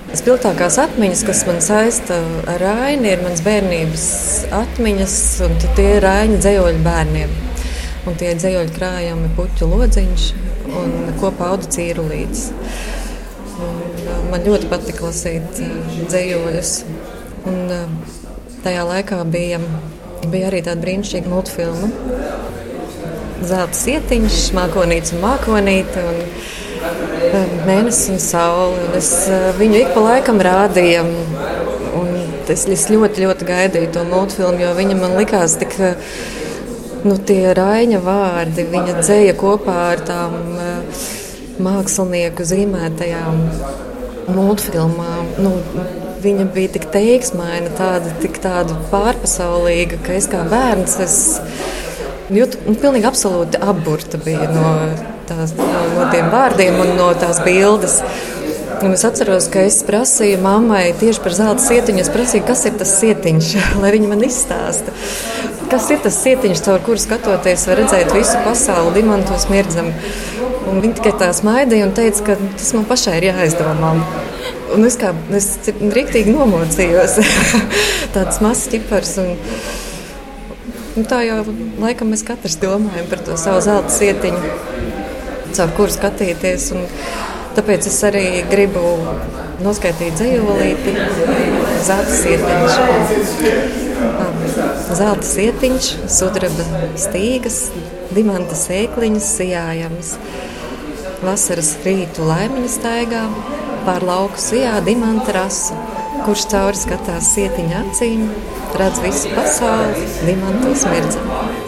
Spilgtākās atmiņas, kas man saista ar Raini, ir mans bērnības atmiņas, un tie ir Raina dzejoļi bērniem. Un tie dzejoļi krājumi Puķu lodziņš un kopā auda cīrulītes. Man ļoti patika lasīt dzejoļus. Un tajā laikā bija arī tāda brīnišķīga multfilma. Zelta sietiņš, mākonīts un mākonīte. Mēnesis un saule. Un es viņu ik pa laikam rādīju. Es ļoti, ļoti gaidīju to multfilmu, jo viņa man likās tik tie Raina vārdi. Viņa dzeja kopā ar tām mākslinieku zīmētajām multfilmām. Viņa bija tik teiksmaina, tāda pārpasaulīga, ka es kā bērns pilnīgi absolūti apburta bija no tiem vārdiem un no tās bildes. Un es atceros, ka es prasīju mammai tieši par zelta sietiņu. Es prasīju, kas ir tas sietiņš, lai viņa man izstāsta. Kas ir tas sietiņš, caur kuru skatoties var redzēt visu pasauli dimantos mirdzam. Un viņa tikai tā smaidīja un teica, ka tas man pašai ir jāizdomā. Un es riktīgi nomocījos. Tāds mazs ķipars. Un tā jau laikam mēs katrs domājam par to savu zelta sietiņu, caur kuru skatīties. Un tāpēc es arī gribu noskaidrot dzejolīti zelta sietiņš. Zelta sietiņš, sudraba stīgas, dimanta sēkliņas sijājamas. Vasaras rītu laimiņa staigā, pār lauku sijā dimanta rasa, kurš cauri skatās sietiņa acīm, redz visu pasauli dimantos mirdzam.